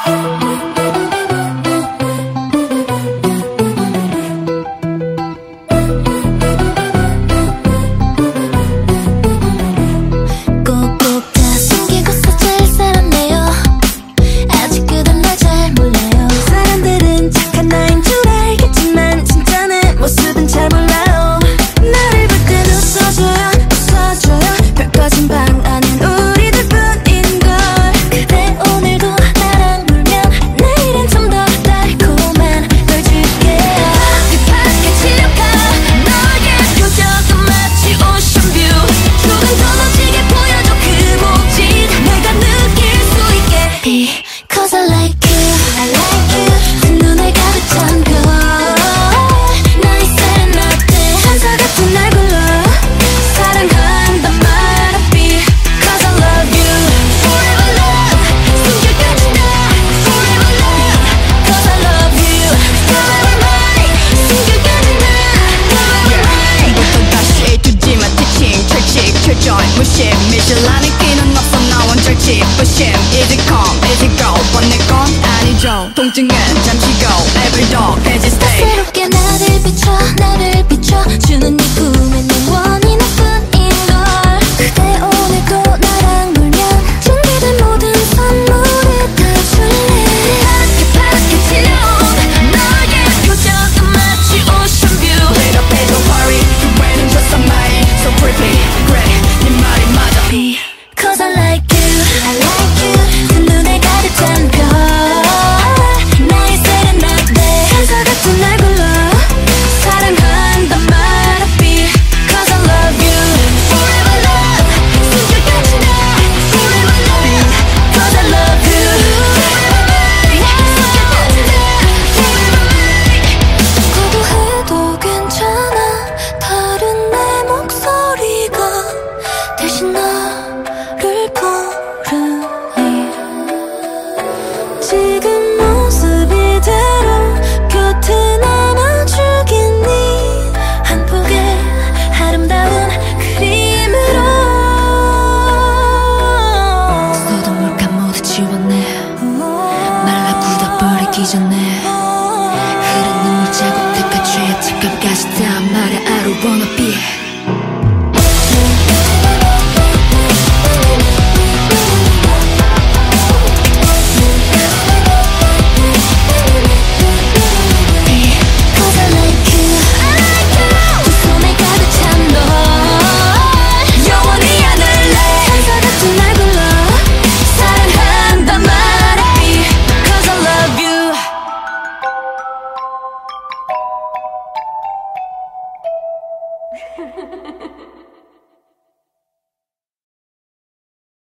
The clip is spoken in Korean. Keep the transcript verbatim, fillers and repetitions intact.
무심 미실라는 끼는 없어 나온 절치 부심 Easy come easy go 번내 건 아니죠 통증은 잠시고 Every dog has its day 새롭게 나를 비춰 나를 비춰 주는 네 꿈에 내 원이 너뿐인걸 그대 오늘도 나랑 놀면 준비된 모든 선물을 다 줄래 파랗게 파랗게 질려온 너의 표정은 마치 오션 뷰 Wait up hey don't worry 후회는 just a mind So pretty 그래 네 말이 맞아 Cause I like you I like you 두 눈에 가득 찬 별 나의 세레나데 천사 같은 날 불러 사랑한단 말 없이 Cause I love you Forever love 숨결까지 나 Forever love Cause I love you 숨결까지 나 Forever 고도해도 괜찮아 다른 내 목소리가 대신 너를 부르니 지금 모습 이대로 곁에 남아주겠니 한 폭의 아름다운 그림으로 서도 몰카 모두 지웠네 말라 굳어버리기 전에 흐른 눈물 자국들과 죄의 뒷감까지 다 말해 I don't wanna be Ha ha ha ha.